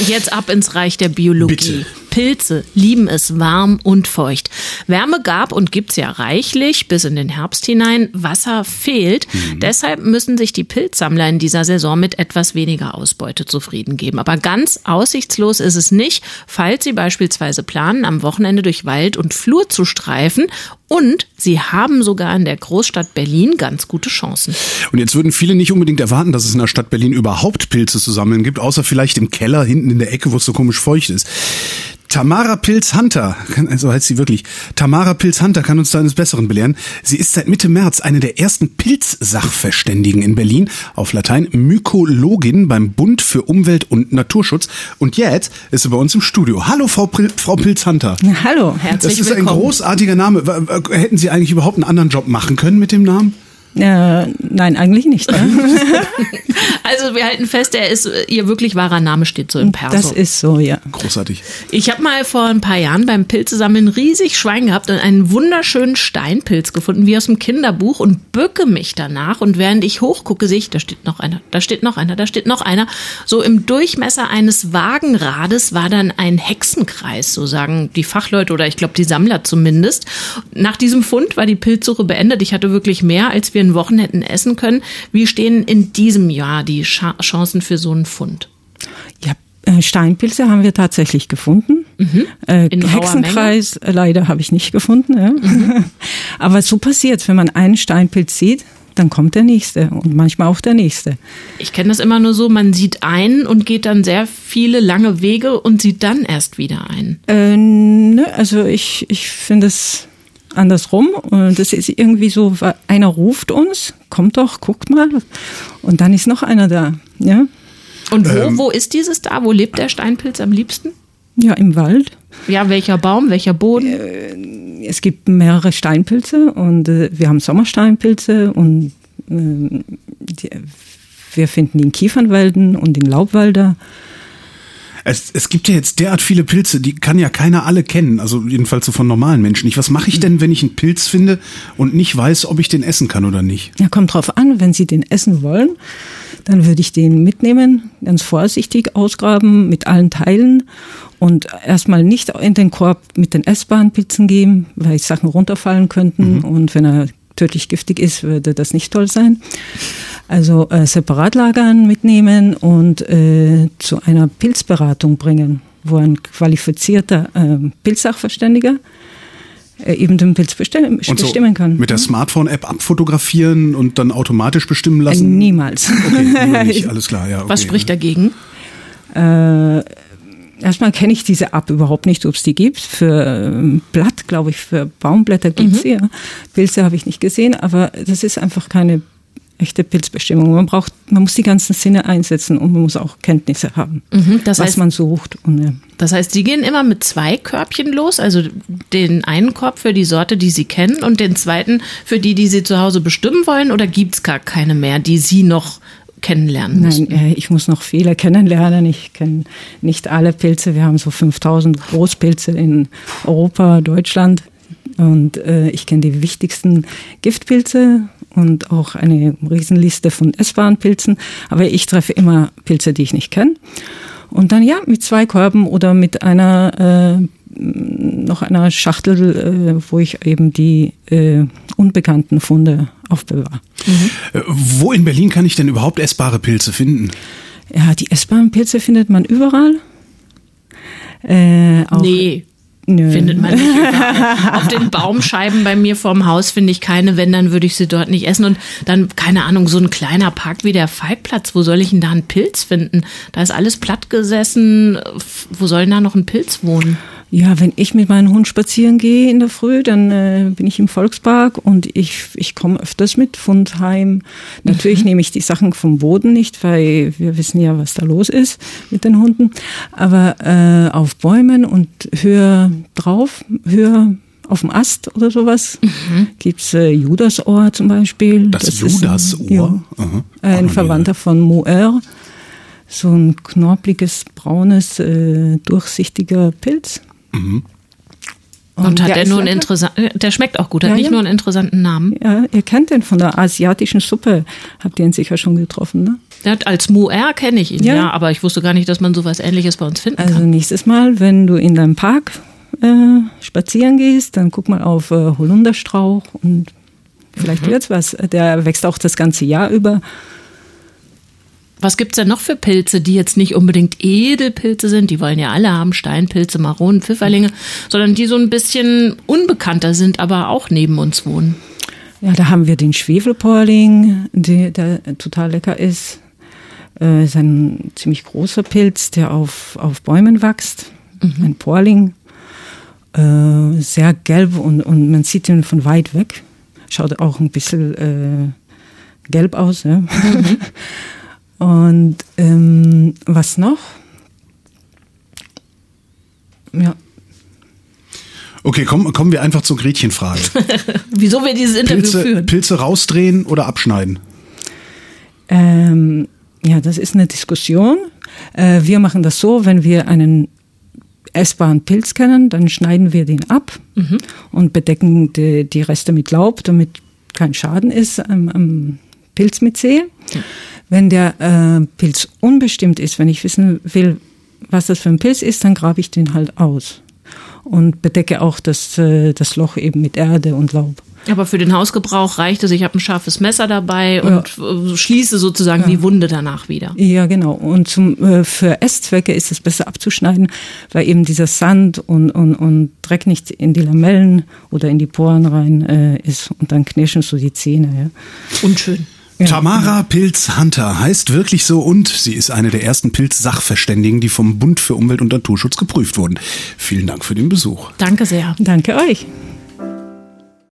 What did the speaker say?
Jetzt ab ins Reich der Biologie. Bitte. Pilze lieben es warm und feucht. Wärme gab und gibt's ja reichlich bis in den Herbst hinein. Wasser fehlt. Deshalb müssen sich die Pilzsammler in dieser Saison mit etwas weniger Ausbeute zufrieden geben. Aber ganz aussichtslos ist es nicht, falls Sie beispielsweise planen, am Wochenende durch Wald und Flur zu streifen. Und Sie haben sogar in der Großstadt Berlin ganz gute Chancen. Und jetzt würden viele nicht unbedingt erwarten, dass es in der Stadt Berlin überhaupt Pilze zu sammeln gibt, außer vielleicht im Keller hinten in der Ecke, wo es so komisch feucht ist. Tamara Pilz-Hunter, so heißt sie wirklich, Tamara Pilz-Hunter kann uns da eines Besseren belehren. Sie ist seit Mitte März eine der ersten Pilzsachverständigen in Berlin, auf Latein Mykologin beim Bund für Umwelt und Naturschutz. Und jetzt ist sie bei uns im Studio. Hallo, Frau Pilz-Hunter. Hallo, herzlich willkommen. Das ist ein großartiger Name. Hätten Sie eigentlich überhaupt einen anderen Job machen können mit dem Namen? Nein, eigentlich nicht. Ne? Also wir halten fest, ihr wirklich wahrer Name steht so im Perso. Das ist so, ja. Großartig. Ich habe mal vor ein paar Jahren beim Pilzesammeln riesig Schwein gehabt und einen wunderschönen Steinpilz gefunden, wie aus dem Kinderbuch, und bücke mich danach. Und während ich hochgucke, sehe ich, da steht noch einer, da steht noch einer, da steht noch einer. So im Durchmesser eines Wagenrades war dann ein Hexenkreis, so sagen die Fachleute oder ich glaube die Sammler zumindest. Nach diesem Fund war die Pilzsuche beendet. Ich hatte wirklich mehr, als wir in Wochen hätten essen können. Wie stehen in diesem Jahr die Chancen für so einen Fund? Ja, Steinpilze haben wir tatsächlich gefunden. In Hexenkreis leider habe ich nicht gefunden. Ja. Aber so passiert, wenn man einen Steinpilz sieht, dann kommt der nächste und manchmal auch der nächste. Ich kenne das immer nur so, man sieht einen und geht dann sehr viele lange Wege und sieht dann erst wieder einen. Also ich finde es andersrum. Das ist irgendwie so, einer ruft uns, kommt doch, guckt mal. Und dann ist noch einer da. Ja? Und wo ist dieses da? Wo lebt der Steinpilz am liebsten? Ja, im Wald. Ja, welcher Baum, welcher Boden? Es gibt mehrere Steinpilze und wir haben Sommersteinpilze und wir finden die in Kiefernwälden und in Laubwälder. Es gibt ja jetzt derart viele Pilze, die kann ja keiner alle kennen, also jedenfalls so von normalen Menschen nicht. Was mache ich denn, wenn ich einen Pilz finde und nicht weiß, ob ich den essen kann oder nicht? Ja, kommt drauf an, wenn Sie den essen wollen, dann würde ich den mitnehmen, ganz vorsichtig ausgraben mit allen Teilen und erstmal nicht in den Korb mit den essbaren Pilzen geben, weil Sachen runterfallen könnten und wenn er tödlich giftig ist, würde das nicht toll sein. Also separat lagern, mitnehmen und zu einer Pilzberatung bringen, wo ein qualifizierter Pilzsachverständiger eben den Pilz bestimmen kann. Mit der Smartphone-App abfotografieren und dann automatisch bestimmen lassen? Niemals. Okay, nicht, alles klar. Ja, okay. Was spricht dagegen? Erstmal kenne ich diese App überhaupt nicht, ob es die gibt. Für Blatt, glaube ich, für Baumblätter gibt es sie. Ja. Pilze habe ich nicht gesehen, aber das ist einfach keine echte Pilzbestimmung. Man muss die ganzen Sinne einsetzen und man muss auch Kenntnisse haben, was man sucht. Das heißt, Sie gehen immer mit 2 Körbchen los, also den einen Korb für die Sorte, die Sie kennen und den zweiten für die Sie zu Hause bestimmen wollen, oder gibt es gar keine mehr, die Sie noch kennenlernen müssen? Nein, ich muss noch viele kennenlernen. Ich kenne nicht alle Pilze. Wir haben so 5000 Großpilze in Europa, Deutschland. Und ich kenne die wichtigsten Giftpilze und auch eine Riesenliste von essbaren Pilzen. Aber ich treffe immer Pilze, die ich nicht kenne. Und dann mit 2 Körben oder mit noch einer Schachtel, wo ich eben die unbekannten Funde aufbewahre. Wo in Berlin kann ich denn überhaupt essbare Pilze finden? Ja, die essbaren Pilze findet man überall. Findet man nicht überall. Auf den Baumscheiben bei mir vorm Haus finde ich keine, wenn, dann würde ich sie dort nicht essen. Und dann, keine Ahnung, so ein kleiner Park wie der Falkplatz, wo soll ich denn da einen Pilz finden? Da ist alles platt gesessen. Wo soll denn da noch ein Pilz wohnen? Ja, wenn ich mit meinem Hund spazieren gehe in der Früh, dann bin ich im Volkspark und ich komme öfters mit Fund heim. Natürlich nehme ich die Sachen vom Boden nicht, weil wir wissen ja, was da los ist mit den Hunden. Aber auf Bäumen und höher auf dem Ast oder sowas gibt's Judasohr zum Beispiel. Das Judasohr? Ein Verwandter von Moer. So ein knorpliges, braunes, durchsichtiger Pilz. Und hat der nur einen interessanten, der schmeckt auch gut, hat nicht nur einen interessanten Namen. Ja, ihr kennt den von der asiatischen Suppe. Habt ihr ihn sicher schon getroffen, ne? Ja, als Mu'er kenne ich ihn, ja, aber ich wusste gar nicht, dass man sowas Ähnliches bei uns finden kann. Also nächstes Mal, wenn du in deinem Park spazieren gehst, dann guck mal auf Holunderstrauch und vielleicht wird's was. Der wächst auch das ganze Jahr über. Was gibt's denn noch für Pilze, die jetzt nicht unbedingt Edelpilze sind? Die wollen ja alle haben, Steinpilze, Maronen, Pfifferlinge, sondern die so ein bisschen unbekannter sind, aber auch neben uns wohnen. Ja, da haben wir den Schwefelporling, der total lecker ist. Ist ein ziemlich großer Pilz, der auf Bäumen wächst. Ein Porling. Sehr gelb und man sieht ihn von weit weg. Schaut auch ein bisschen gelb aus. Ja. Und was noch? Ja. Okay, kommen wir einfach zur Gretchenfrage. Wieso wir dieses Interview führen? Pilze rausdrehen oder abschneiden? Ja, das ist eine Diskussion. Wir machen das so, wenn wir einen essbaren Pilz kennen, dann schneiden wir den ab und bedecken die Reste mit Laub, damit kein Schaden ist am Pilzmyzel. Ja. Wenn der Pilz unbestimmt ist, wenn ich wissen will, was das für ein Pilz ist, dann grabe ich den halt aus und bedecke auch das Loch eben mit Erde und Laub. Aber für den Hausgebrauch reicht es, ich habe ein scharfes Messer dabei und schließe sozusagen die Wunde danach wieder. Ja, genau. Und für Esszwecke ist es besser abzuschneiden, weil eben dieser Sand und Dreck nicht in die Lamellen oder in die Poren rein ist und dann knirschen so die Zähne. Ja. Unschön. Ja. Tamara Pilz-Hunter heißt wirklich so und sie ist eine der ersten Pilz-Sachverständigen, die vom Bund für Umwelt und Naturschutz geprüft wurden. Vielen Dank für den Besuch. Danke sehr. Danke euch.